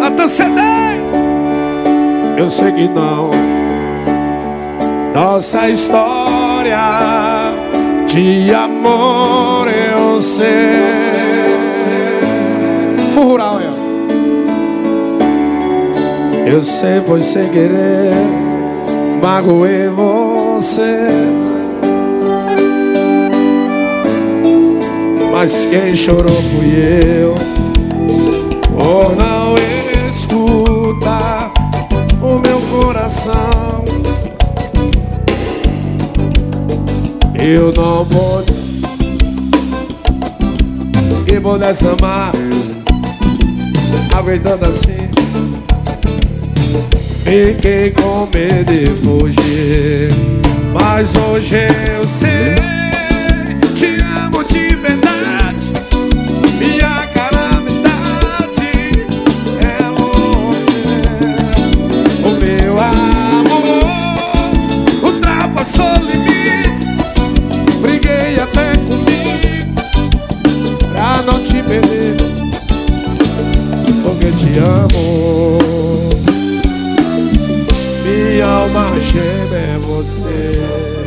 Antecedei. Eu sei que não. Nossa história de amor eu sei. Rural, eu sei, foi sem querer, magoei você, mas quem chorou fui eu, por não escutar o meu coração. Eu não pude, que pudesse amar, aguentando assim. Fiquei com medo de fugir, mas hoje eu sei, te amo de verdade. Minha calamidade é você. O meu amor ultrapassou limites, briguei até comigo pra não te perder, porque te amo. Minha alma gêmea é você.